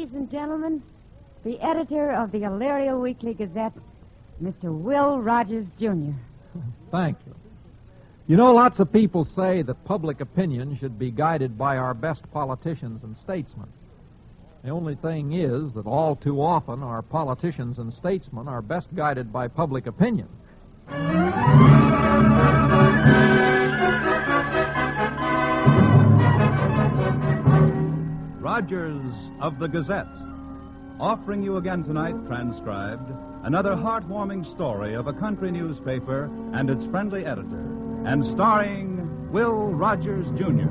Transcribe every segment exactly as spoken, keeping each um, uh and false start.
Ladies and gentlemen, the editor of the Elyria Weekly Gazette, Mister Will Rogers, Junior Thank you. You know, lots of people say that public opinion should be guided by our best politicians and statesmen. The only thing is that all too often our politicians and statesmen are best guided by public opinion. Rogers of the Gazette, offering you again tonight, transcribed, another heartwarming story of a country newspaper and its friendly editor, and starring Will Rogers, Junior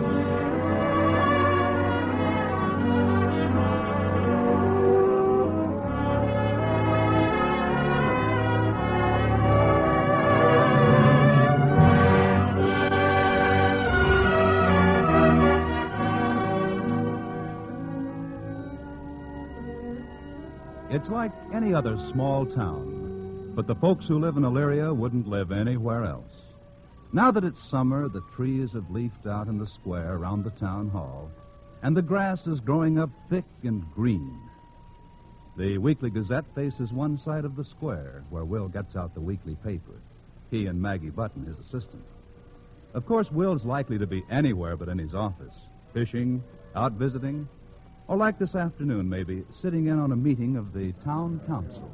It's like any other small town, but the folks who live in Elyria wouldn't live anywhere else. Now that it's summer, the trees have leafed out in the square around the town hall, and the grass is growing up thick and green. The Weekly Gazette faces one side of the square, where Will gets out the weekly paper, he and Maggie Button, his assistant. Of course, Will's likely to be anywhere but in his office, fishing, out visiting, or like this afternoon, maybe, sitting in on a meeting of the town council.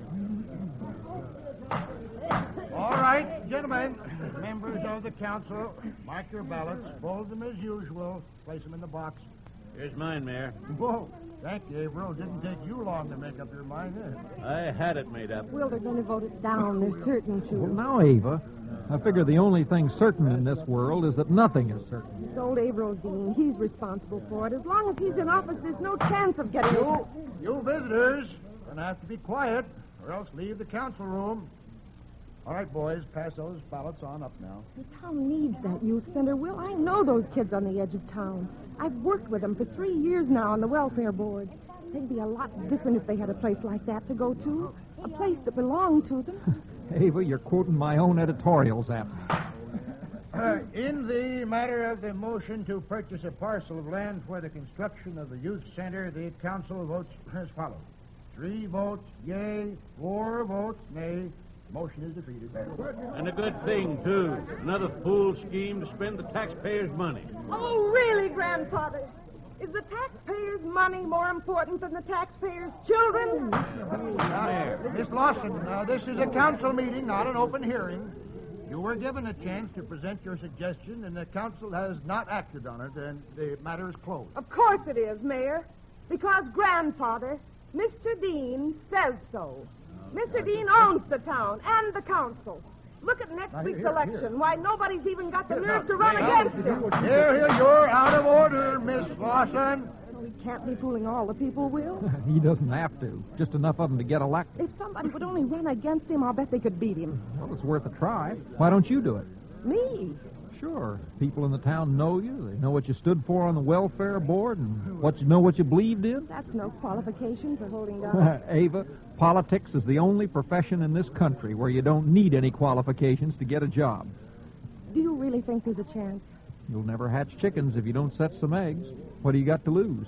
All right, gentlemen, members of the council, mark your ballots, fold them as usual, place them in the box. Here's mine, Mayor. Whoa, thank you, Averill. Didn't take you long to make up your mind, did it? I had it made up. Will, they're going to vote it down. They're certain to. Well, now, Ava, I figure the only thing certain in this world is that nothing is certain. It's old Averill, Dean. He's responsible for it. As long as he's in office, there's no chance of getting You, it. you visitors, gonna have to be quiet, or else leave the council room. All right, boys, pass those ballots on up now. The town needs that youth center, Will. I know those kids on the edge of town. I've worked with them for three years now on the welfare board. They'd be a lot different if they had a place like that to go to. A place that belonged to them. Ava, you're quoting my own editorials at me. Uh, in the matter of the motion to purchase a parcel of land for the construction of the youth center, the council votes as follows. Three votes yea, four votes nay. Motion is defeated. And a good thing, too. Another fool scheme to spend the taxpayers' money. Oh, really, Grandfather? Is the taxpayers' money more important than the taxpayers' children? Now, Miss Lawson, uh, this is a council meeting, not an open hearing. You were given a chance to present your suggestion, and the council has not acted on it, and the matter is closed. Of course it is, Mayor. Because, Grandfather, Mister Dean says so. Mister Dean owns the town and the council. Look at next week's here, election. here. Why, nobody's even got the nerve to run against him. Here, here, you're out of order, Miss Lawson. We can't be fooling all the people, Will. He doesn't have to. Just enough of them to get elected. If somebody would only run against him, I'll bet they could beat him. Well, it's worth a try. Why don't you do it? Me? Sure. People in the town know you. They know what you stood for on the welfare board and what you know what you believed in. That's no qualification for holding down. Ava, politics is the only profession in this country where you don't need any qualifications to get a job. Do you really think there's a chance? You'll never hatch chickens if you don't set some eggs. What do you got to lose?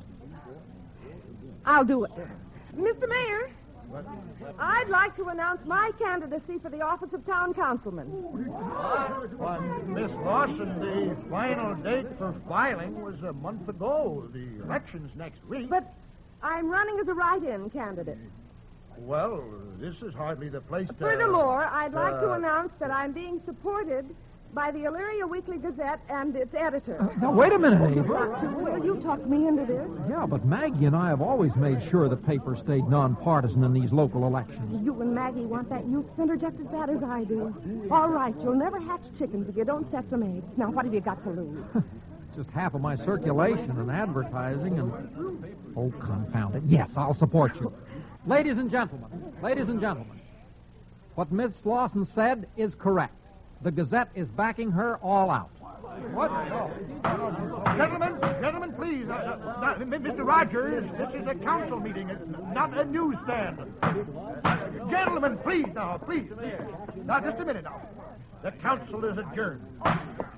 I'll do it. Mister Mayor, I'd like to announce my candidacy for the office of town councilman. Why, Miss Lawson, the final date for filing was a month ago. The election's next week. But I'm running as a write-in candidate. Well, this is hardly the place to... Furthermore, I'd like uh, to announce that I'm being supported by the Elyria Weekly Gazette and its editor. Uh, now, wait a minute, Ava. Doctor Will, you talked me into this. Yeah, but Maggie and I have always made sure the paper stayed nonpartisan in these local elections. You and Maggie want that youth center just as bad as I do. All right, you'll never hatch chickens if you don't set some eggs. Now, what have you got to lose? Just half of my circulation and advertising and... Oh, confound it. Yes, I'll support you. Ladies and gentlemen, ladies and gentlemen, what Miss Lawson said is correct. The Gazette is backing her all out. What? No. Gentlemen, gentlemen, please. Uh, uh, Mister Rogers, this is a council meeting. It's not a newsstand. Gentlemen, please, now, please. Now, just a minute now. The council is adjourned.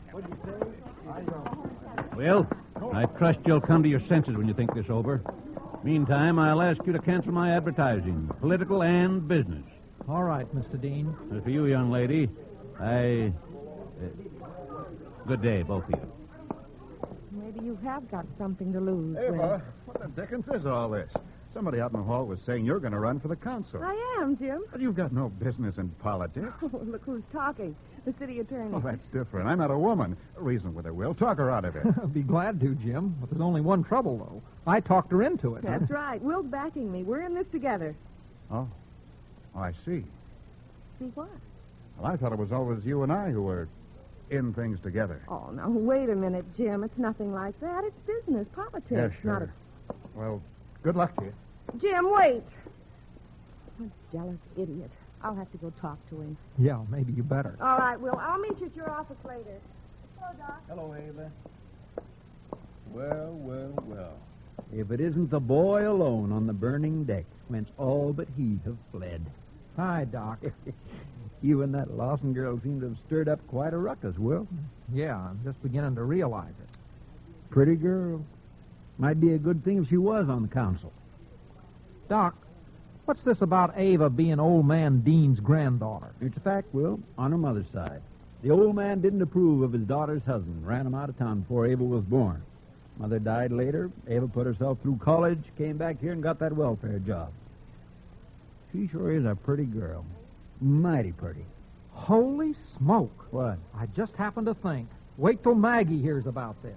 Well, I trust you'll come to your senses when you think this over. Meantime, I'll ask you to cancel my advertising, political and business. All right, Mister Dean. As for you, young lady, I... Uh, good day, both of you. Maybe you have got something to lose. Ava, Will. what the dickens is all this? Somebody out in the hall was saying you're going to run for the council. I am, Jim. But you've got no business in politics. Oh, look who's talking. The city attorney. Well, that's different. I'm not a woman. Reason with her, Will. Talk her out of it. I'd be glad to, Jim. But there's only one trouble, though. I talked her into it. That's right. Will's backing me. We're in this together. Oh. Oh, I see. See what? Well, I thought it was always you and I who were in things together. Oh, now, wait a minute, Jim. It's nothing like that. It's business, politics. Yeah, sure. Not a... Well, good luck to you. Jim, wait. What a jealous idiot. I'll have to go talk to him. Yeah, maybe you better. All right, Will. I'll meet you at your office later. Hello, Doc. Hello, Ava. Well, well, well. If it isn't the boy alone on the burning deck, whence all but he have fled. Hi, Doc. You and that Lawson girl seem to have stirred up quite a ruckus, Will. Yeah, I'm just beginning to realize it. Pretty girl. Might be a good thing if she was on the council. Doc, what's this about Ava being old man Dean's granddaughter? It's a fact, Will, on her mother's side. The old man didn't approve of his daughter's husband, ran him out of town before Ava was born. Mother died later. Ava put herself through college, came back here and got that welfare job. She sure is a pretty girl. Mighty pretty. Holy smoke. What? I just happened to think. Wait till Maggie hears about this.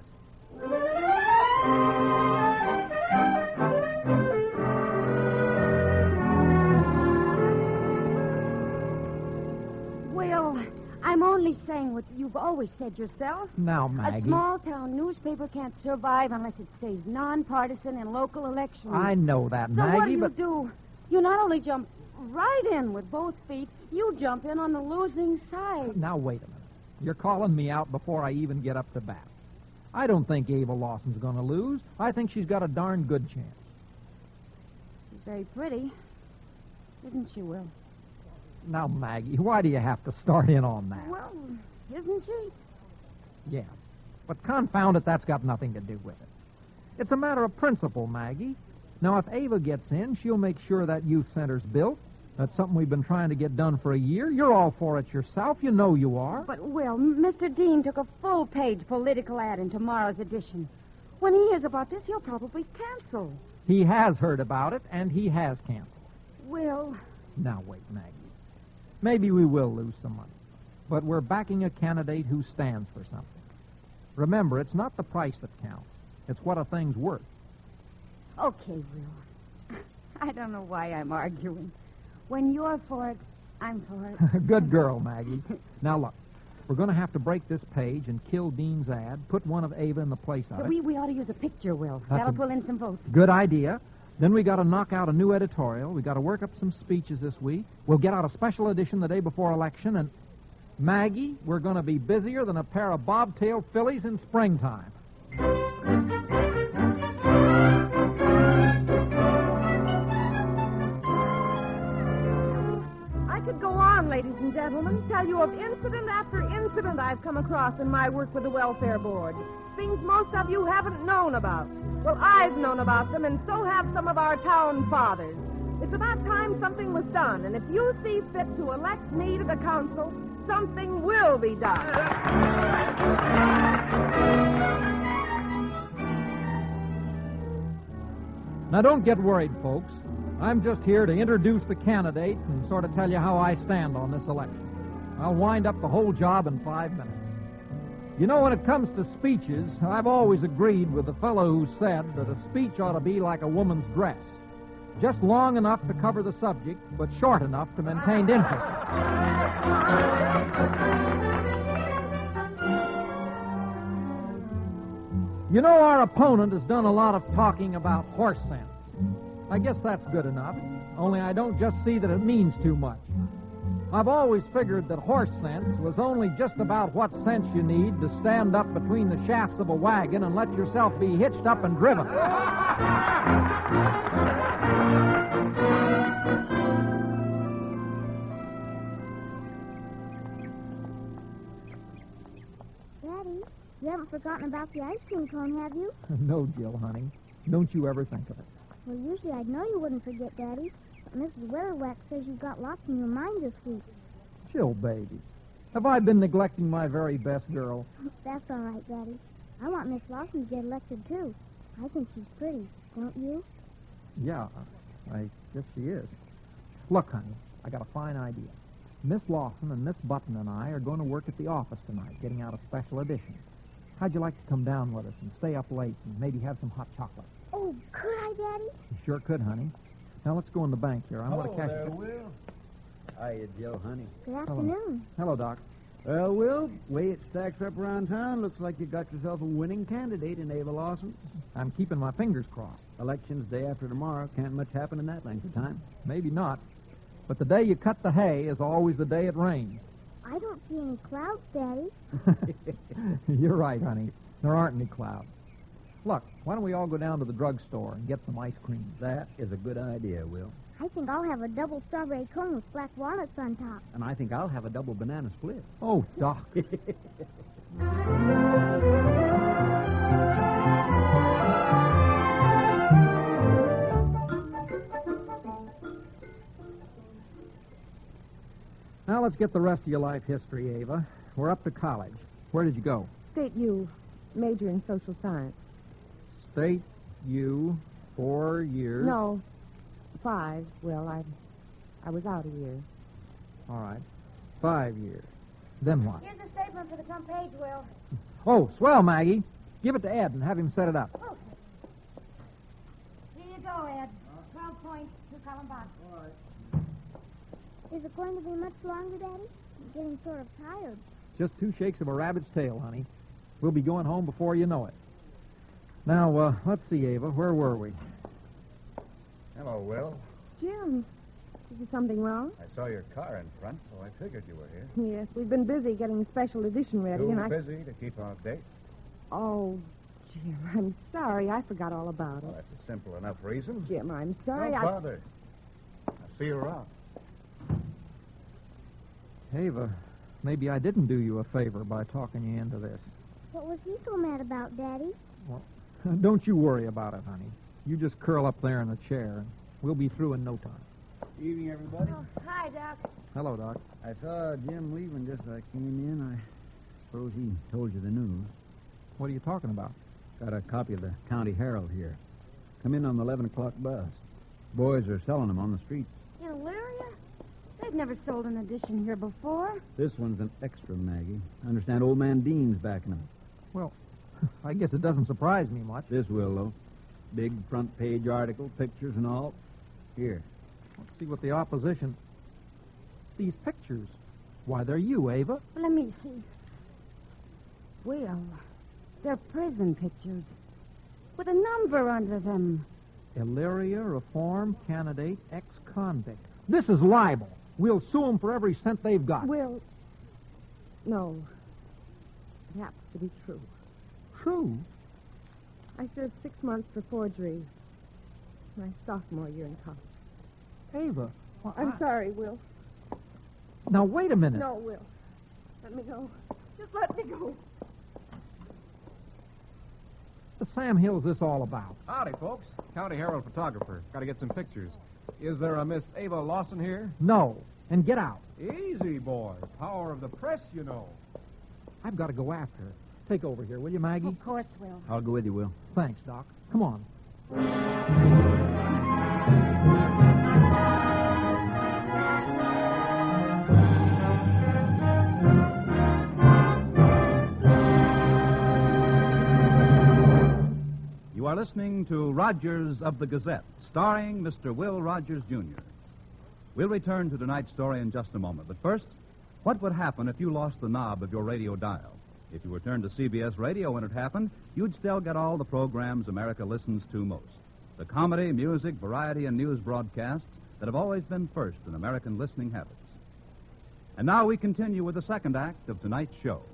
Well, I'm only saying what you've always said yourself. Now, A Maggie. small-town newspaper can't survive unless it stays nonpartisan in local elections. I know that, So Maggie, what do you but... do? You not only jump right in with both feet, you jump in on the losing side. Now, wait a minute. You're calling me out before I even get up to bat. I don't think Ava Lawson's going to lose. I think she's got a darn good chance. She's very pretty, isn't she, Will? Now, Maggie, why do you have to start in on that? Well, isn't she? Yeah. But confound it, that's got nothing to do with it. It's a matter of principle, Maggie. Now, if Ava gets in, she'll make sure that youth center's built. That's something we've been trying to get done for a year. You're all for it yourself. You know you are. But, Will, Mister Dean took a full-page political ad in tomorrow's edition. When he hears about this, he'll probably cancel. He has heard about it, and he has canceled. Will... Now, wait, Maggie. Maybe we will lose some money. But we're backing a candidate who stands for something. Remember, it's not the price that counts. It's what a thing's worth. Okay, Will. I don't know why I'm arguing. When you're for it, I'm for it. Good girl, Maggie. Now, look. We're going to have to break this page and kill Dean's ad, put one of Ava in the place of But it. we, we ought to use a picture, Will. That's That'll a- pull in some votes. Good idea. Then we got to knock out a new editorial. We got to work up some speeches this week. We'll get out a special edition the day before election. And, Maggie, we're going to be busier than a pair of bobtail fillies in springtime. I could go on, ladies and gentlemen, tell you of incident after incident I've come across in my work with the Welfare Board. Things most of you haven't known about. Well, I've known about them, and so have some of our town fathers. It's about time something was done, and if you see fit to elect me to the council, something will be done. Now, don't get worried, folks. I'm just here to introduce the candidate and sort of tell you how I stand on this election. I'll wind up the whole job in five minutes. You know, when it comes to speeches, I've always agreed with the fellow who said that a speech ought to be like a woman's dress. Just long enough to cover the subject, but short enough to maintain interest. You know, our opponent has done a lot of talking about horse sense. I guess that's good enough, only I don't just see that it means too much. I've always figured that horse sense was only just about what sense you need to stand up between the shafts of a wagon and let yourself be hitched up and driven. Daddy, you haven't forgotten about the ice cream cone, have you? No, Jill, honey. Don't you ever think of it. Well, usually I'd know you wouldn't forget, Daddy. But Missus Weatherwax says you've got lots in your mind this week. Chill, baby. Have I been neglecting my very best girl? That's all right, Daddy. I want Miss Lawson to get elected, too. I think she's pretty, don't you? Yeah, I guess she is. Look, honey, I got a fine idea. Miss Lawson and Miss Button and I are going to work at the office tonight, getting out a special edition. How'd you like to come down with us and stay up late and maybe have some hot chocolate? Oh, could I, Daddy? You sure could, honey. Now let's go in the bank here. I want to cash there, it. Will. Hiya, Joe, honey. Good afternoon. Hello, Doc. Well, Will, way it stacks up around town, looks like you got yourself a winning candidate in Ava Lawson. I'm keeping my fingers crossed. Election's day after tomorrow. Can't much happen in that length of time. Maybe not. But the day you cut the hay is always the day it rains. I don't see any clouds, Daddy. You're right, honey. There aren't any clouds. Look, why don't we all go down to the drugstore and get some ice cream? That is a good idea, Will. I think I'll have a double strawberry cone with black walnuts on top. And I think I'll have a double banana split. Oh, Doc. Now let's get the rest of your life history, Ava. We're up to college. Where did you go? State U, major in social science. State U, four years. No, five. Well, I, I was out a year. All right. Five years. Then what? Here's the statement for the front page, Will. Oh, swell, Maggie. Give it to Ed and have him set it up. Okay. Here you go, Ed. Twelve points, two column box. Is it going to be much longer, Daddy? I'm getting sort of tired. Just two shakes of a rabbit's tail, honey. We'll be going home before you know it. Now, uh, let's see, Ava. Where were we? Hello, Will. Jim, is there something wrong? I saw your car in front, so I figured you were here. Yes, we've been busy getting the special edition ready, Too and I... busy to keep our date? Oh, Jim, I'm sorry. I forgot all about Well, it. that's a simple enough reason. Jim, I'm sorry. Don't I... bother. I'll see you around. Ava, maybe I didn't do you a favor by talking you into this. What was he so mad about, Daddy? Don't you worry about it, honey. You just curl up there in the chair, and we'll be through in no time. Evening, everybody. Oh, hi, Doc. Hello, Doc. I saw Jim leaving just as I came in. I suppose he told you the news. What are you talking about? Got a copy of the County Herald here. Come in on the eleven o'clock bus. Boys are selling them on the street. In Elyria? They've never sold an edition here before. This one's an extra, Maggie. I understand old man Dean's backing them. Well, I guess it doesn't surprise me much. This will, though. Big front page article, pictures and all. Here. Let's see what the opposition... These pictures. Why, they're you, Ava. Let me see. Will, they're prison pictures with a number under them. Elyria Reform Candidate Ex-Convict. This is libel. We'll sue them for every cent they've got. Will... No. It happens to be true. True. I served six months for forgery my sophomore year in college. Ava. Well, I'm I- sorry, Will. Now, wait a minute. No, Will. Let me go. Just let me go. The Sam Hill's this all about? Howdy, folks. County Herald photographer. Got to get some pictures. Is there a Miss Ava Lawson here? No. And get out. Easy, boy. Power of the press, you know. I've got to go after her. Take over here, will you, Maggie? Of course, Will. I'll go with you, Will. Thanks, Doc. Come on. You are listening to Rogers of the Gazette, starring Mister Will Rogers, Junior We'll return to tonight's story in just a moment. But first, what would happen if you lost the knob of your radio dial? If you were turned to C B S Radio when it happened, you'd still get all the programs America listens to most. The comedy, music, variety, and news broadcasts that have always been first in American listening habits. And now we continue with the second act of tonight's show.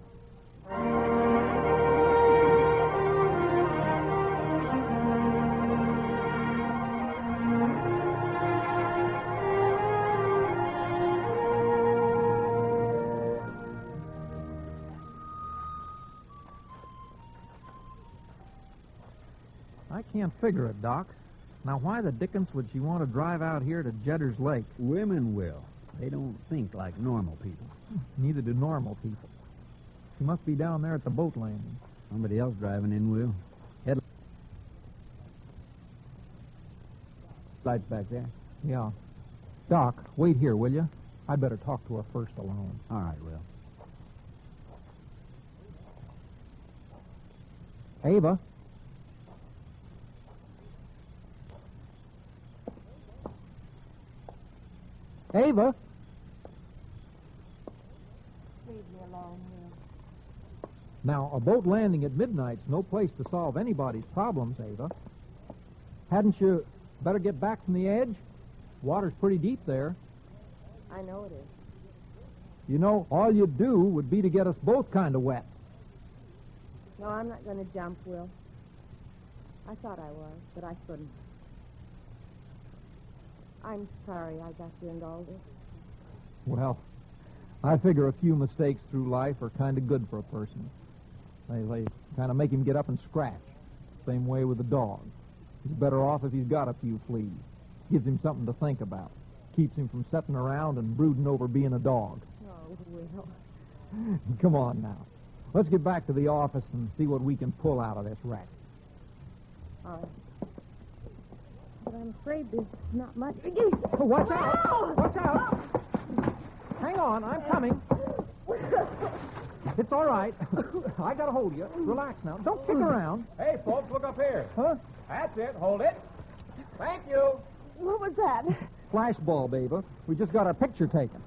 I can't figure it, Doc. Now, why the dickens would she want to drive out here to Jedder's Lake? Women will. They don't think like normal people. Neither do normal people. She must be down there at the boat landing. Somebody else driving in, Will. Headlights back there. Yeah. Doc, wait here, will you? I'd better talk to her first alone. All right, Will. Ava? Ava? Leave me alone, Will. Now, a boat landing at midnight's no place to solve anybody's problems, Ava. Hadn't you better get back from the edge? Water's pretty deep there. I know it is. You know, all you'd do would be to get us both kind of wet. No, I'm not going to jump, Will. I thought I was, but I couldn't. I'm sorry I got you into all this. Well, I figure a few mistakes through life are kind of good for a person. They, they kind of make him get up and scratch. Same way with the dog. He's better off if he's got a few fleas. Gives him something to think about. Keeps him from sitting around and brooding over being a dog. Oh, Will. Come on now. Let's get back to the office and see what we can pull out of this wreck. All right. But I'm afraid there's not much. Oh, watch out! Watch out! Hang on, I'm coming. It's all right. I got a hold of you. Relax now. Don't kick around. Hey, folks, look up here. Huh? That's it. Hold it. Thank you. What was that? Flash bulb, Ava. We just got our picture taken.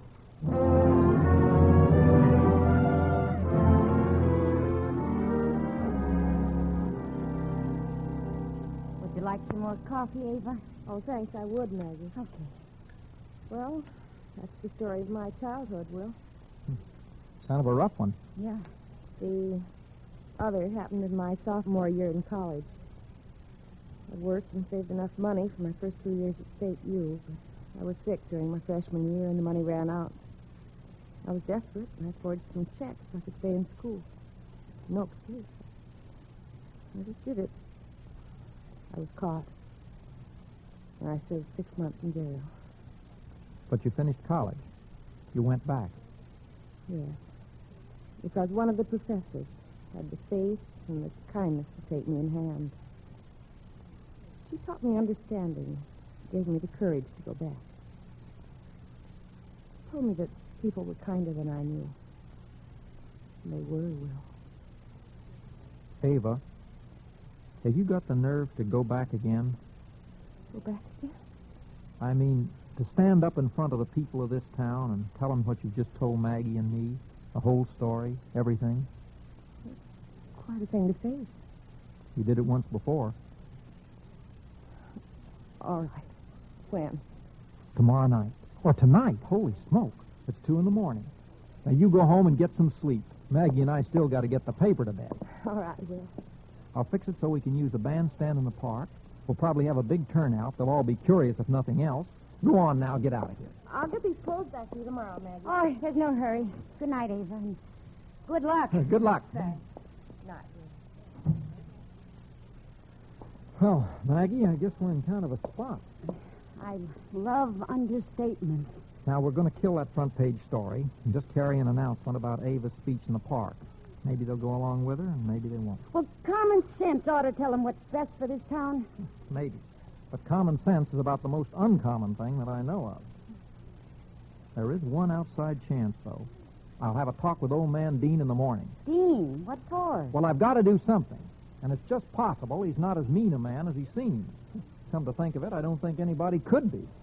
Would you like some more coffee, Ava? Oh, thanks, I would, Maggie. Okay. Well, that's the story of my childhood, Will. Kind of a rough one. Yeah. The other happened in my sophomore year in college. I worked and saved enough money for my first two years at State U, but I was sick during my freshman year and the money ran out. I was desperate and I forged some checks so I could stay in school. No excuse. I just did it. I was caught. And I served six months in jail. But you finished college. You went back. Yes. Because one of the professors had the faith and the kindness to take me in hand. She taught me understanding, gave me the courage to go back. Told me that people were kinder than I knew. And they were, Will. Ava, have you got the nerve to go back again? Go back again? I mean, to stand up in front of the people of this town and tell them what you just told Maggie and me, the whole story, everything. Quite a thing to face. You did it once before. All right. When? Tomorrow night. Or tonight. Holy smoke. It's two in the morning. Now, you go home and get some sleep. Maggie and I still got to get the paper to bed. All right, Will. I'll fix it so we can use the bandstand in the park. We'll probably have a big turnout. They'll all be curious if nothing else. Go on now. Get out of here. I'll get these clothes back to you tomorrow, Maggie. Oh, there's no hurry. Good night, Ava. And good luck. Good luck. Thanks. Not Will. Well, Maggie, I guess we're in kind of a spot. I love understatement. Now, we're going to kill that front page story and just carry an announcement about Ava's speech in the park. Maybe they'll go along with her, and maybe they won't. Well, common sense ought to tell them what's best for this town. Maybe. But common sense is about the most uncommon thing that I know of. There is one outside chance, though. I'll have a talk with old man Dean in the morning. Dean? What for? Well, I've got to do something. And it's just possible he's not as mean a man as he seems. Come to think of it, I don't think anybody could be.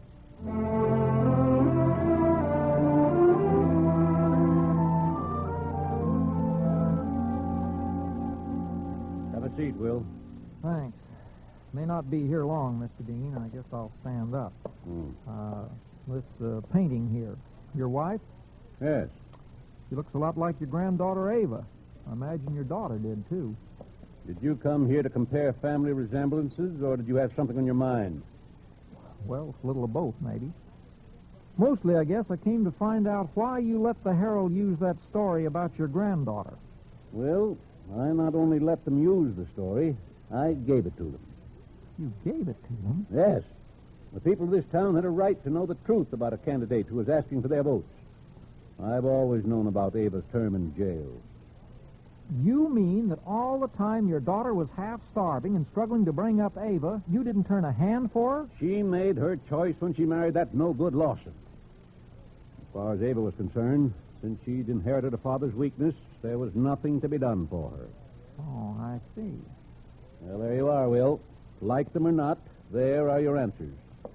Have a seat, Will. Thanks. May not be here long, Mister Dean. I guess I'll stand up. Mm. Uh, this uh, painting here. Your wife? Yes. She looks a lot like your granddaughter, Ava. I imagine your daughter did, too. Did you come here to compare family resemblances, or did you have something on your mind? Well, a little of both, maybe. Mostly, I guess, I came to find out why you let the Herald use that story about your granddaughter. Well, I not only let them use the story, I gave it to them. You gave it to them? Yes. The people of this town had a right to know the truth about a candidate who was asking for their votes. I've always known about Ava's term in jail. You mean that all the time your daughter was half starving and struggling to bring up Ava, you didn't turn a hand for her? She made her choice when she married that no-good Lawson. As far as Ava was concerned, since she'd inherited a father's weakness, there was nothing to be done for her. Oh, I see. Well, there you are, Will. Like them or not, there are your answers.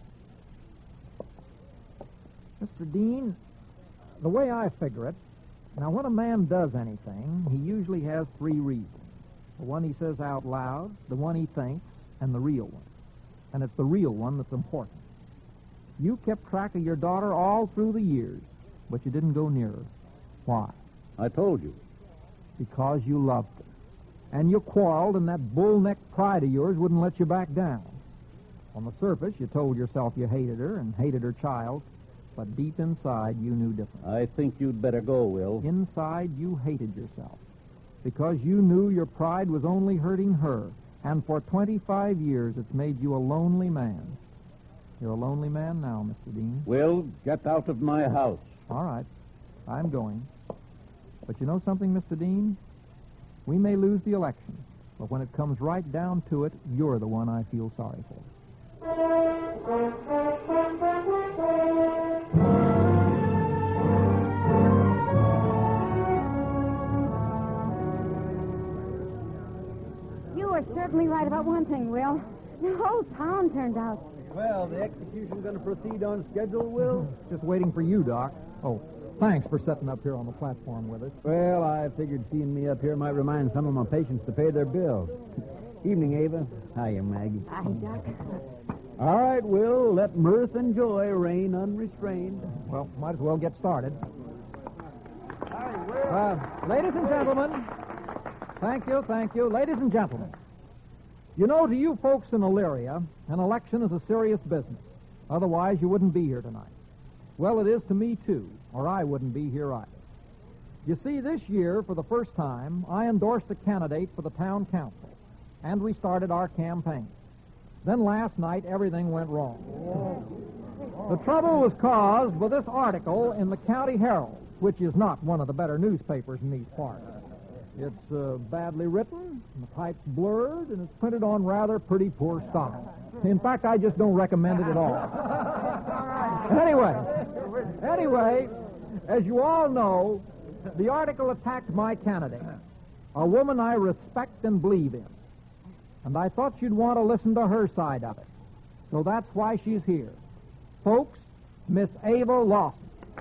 Mister Dean, the way I figure it, now when a man does anything, he usually has three reasons. The one he says out loud, the one he thinks, and the real one. And it's the real one that's important. You kept track of your daughter all through the years, but you didn't go near her. Why? I told you. Because you loved her. And you quarreled, and that bull-necked pride of yours wouldn't let you back down. On the surface, you told yourself you hated her and hated her child, but deep inside, you knew different. I think you'd better go, Will. Inside, you hated yourself because you knew your pride was only hurting her, and for twenty-five years, it's made you a lonely man. You're a lonely man now, Mister Dean. Will, get out of my house. All right. I'm going. But you know something, Mister Dean? We may lose the election, but when it comes right down to it, you're the one I feel sorry for. You were certainly right about one thing, Will. The whole town turned out. Well, the execution going to proceed on schedule, Will? Just waiting for you, Doc. Oh, thanks for setting up here on the platform with us. Well, I figured seeing me up here might remind some of my patients to pay their bills. Evening, Ava. Hiya, Maggie. Hi, Doc. All right, Will, let mirth and joy reign unrestrained. Well, might as well get started. Uh, ladies and gentlemen, thank you, thank you. Ladies and gentlemen, you know, to you folks in Elyria, an election is a serious business. Otherwise, you wouldn't be here tonight. Well, it is to me, too, or I wouldn't be here either. You see, this year, for the first time, I endorsed a candidate for the town council, and we started our campaign. Then last night, everything went wrong. The trouble was caused by this article in the County Herald, which is not one of the better newspapers in these parts. It's uh, badly written, the type's blurred, and it's printed on rather pretty poor style. In fact, I just don't recommend it at all. Anyway, anyway, as you all know, the article attacked my candidate, a woman I respect and believe in. And I thought you'd want to listen to her side of it. So that's why she's here. Folks, Miss Ava Lawson.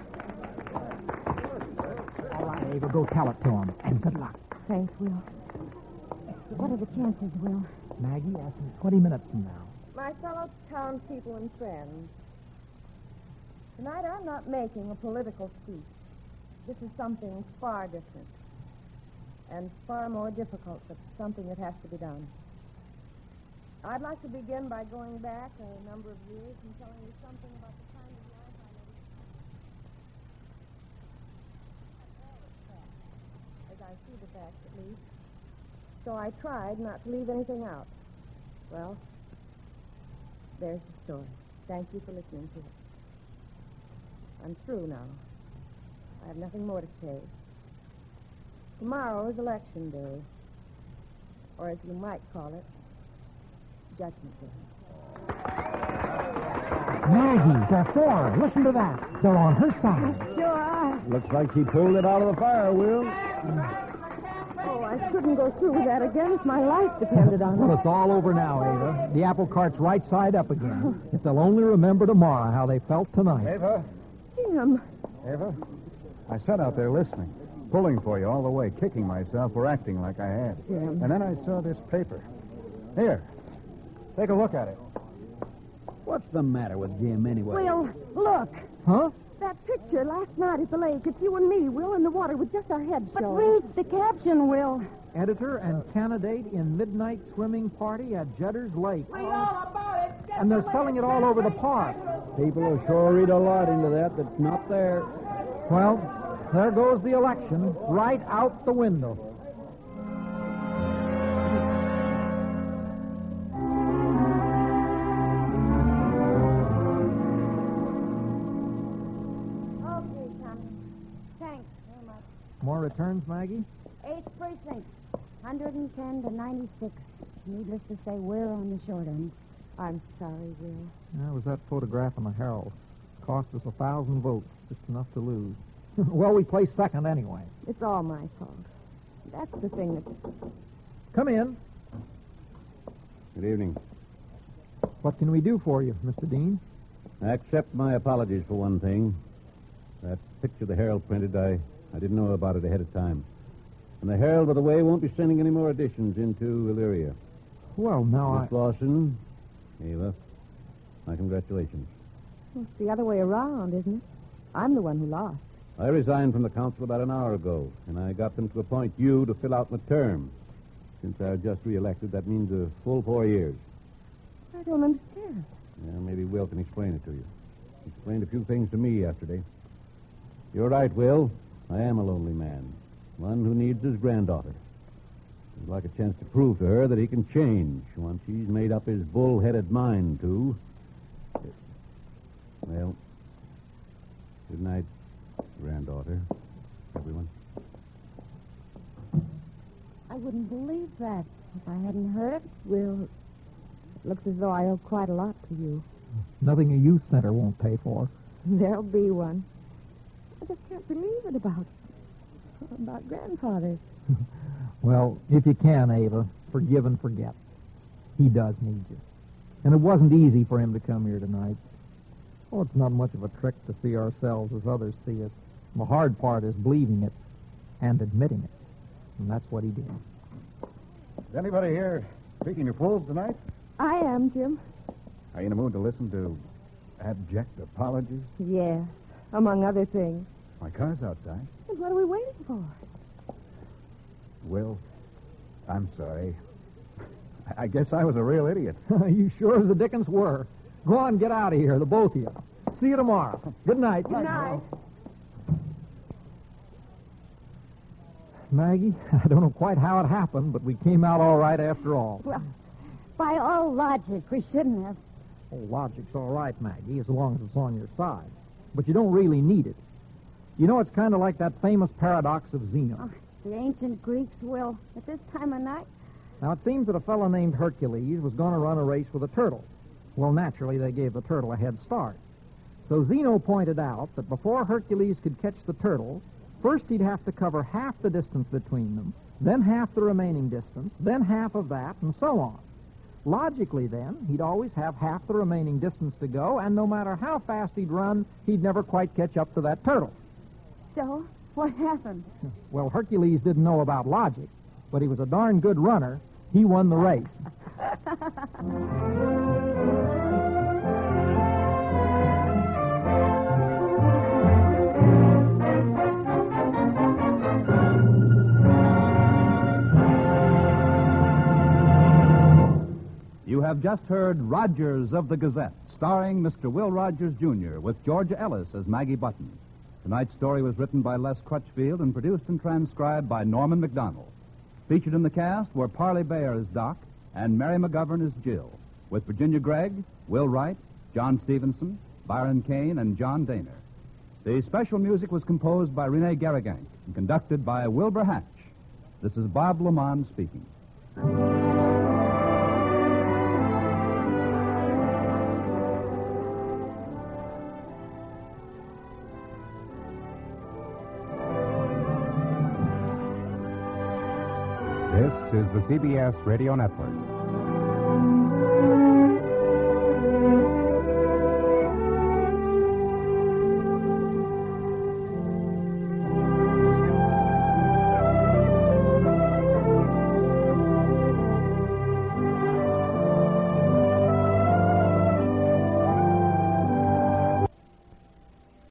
All right, Ava, go tell it to him. And good luck. Thanks, Will. What are the chances, Will? Maggie, ask me twenty minutes from now. My fellow townspeople and friends, tonight I'm not making a political speech. This is something far different and far more difficult, but something that has to be done. I'd like to begin by going back a number of years and telling you something about the kind of life I led. As I see the facts, at least. So I tried not to leave anything out. Well, there's the story. Thank you for listening to it. I'm through now. I have nothing more to say. Tomorrow is election day, or as you might call it, Judgment Day. Maggie, they're for. Listen to that. They're on her side. Sure are. Looks like she pulled it out of the fire, Will. Oh, I couldn't go through with that again if my life depended on it. Well, it's all over now, Ava. The apple cart's right side up again. If they'll only remember tomorrow how they felt tonight. Ava? Jim. Ava? I sat out there listening, pulling for you all the way, kicking myself for acting like I had. Jim. And then I saw this paper. Here. Take a look at it. What's the matter with Jim, anyway? Will, look. Huh? That picture last night at the lake. It's you and me, Will, in the water with just our heads But showing. read the caption, Will. Editor and candidate in midnight swimming party at Jedder's Lake. Read all about it. And they're selling it all over the park. People will sure read a lot into that that's not there. Well, there goes the election, right out the window. More returns, Maggie? Eighth precinct, one hundred ten to ninety-six. Needless to say, we're on the short end. I'm sorry, Will. That was that photograph in the Herald. Cost us a thousand votes, just enough to lose. Well, we placed second anyway. It's all my fault. That's the thing that... Come in. Good evening. What can we do for you, Mister Dean? Accept my apologies for one thing. That picture the Herald printed, I, I didn't know about it ahead of time. And the Herald, by the way, won't be sending any more editions into Illyria. Well, now Miss Lawson, Ava, my congratulations. It's the other way around, isn't it? I'm the one who lost. I resigned from the council about an hour ago, and I got them to appoint you to fill out my term. Since I was just re-elected, that means a full four years. I don't understand. Yeah, maybe Will can explain it to you. He explained a few things to me yesterday. You're right, Will. I am a lonely man. One who needs his granddaughter. I'd like a chance to prove to her that he can change once he's made up his bull-headed mind to. Well, good night, granddaughter, everyone. I wouldn't believe that if I hadn't heard it. Will, it looks as though I owe quite a lot to you. Nothing a youth center won't pay for. There'll be one. I just can't believe it about... about Grandfather. Well, if you can, Ava, forgive and forget. He does need you. And it wasn't easy for him to come here tonight. Oh, it's not much of a trick to see ourselves as others see us. The hard part is believing it and admitting it. And that's what he did. Is anybody here speaking of fools tonight? I am, Jim. Are you in a mood to listen to abject apologies? Yes, among other things. My car's outside. And what are we waiting for? Will, I'm sorry. I guess I was a real idiot. You sure as the dickens were. Go on, get out of here, the both of you. See you tomorrow. Good night. Good night. Maggie, I don't know quite how it happened, but we came out all right after all. Well, by all logic, we shouldn't have. Oh, logic's all right, Maggie, as long as it's on your side. But you don't really need it. You know, it's kind of like that famous paradox of Zeno. Oh, the ancient Greeks will, at this time of night. Now, it seems that a fellow named Hercules was going to run a race with a turtle. Well, naturally, they gave the turtle a head start. So Zeno pointed out that before Hercules could catch the turtle, first he'd have to cover half the distance between them, then half the remaining distance, then half of that, and so on. Logically, then, he'd always have half the remaining distance to go, and no matter how fast he'd run, he'd never quite catch up to that turtle. So, what happened? Well, Hercules didn't know about logic, but he was a darn good runner. He won the race. You have just heard Rogers of the Gazette, starring Mister Will Rogers, Junior, with Georgia Ellis as Maggie Button. Tonight's story was written by Les Crutchfield and produced and transcribed by Norman McDonald. Featured in the cast were Parley Bayer as Doc and Mary McGovern as Jill, with Virginia Gregg, Will Wright, John Stevenson, Byron Kane, and John Daner. The special music was composed by Rene Garrigank and conducted by Wilbur Hatch. This is Bob Lamont speaking. This is the C B S Radio Network.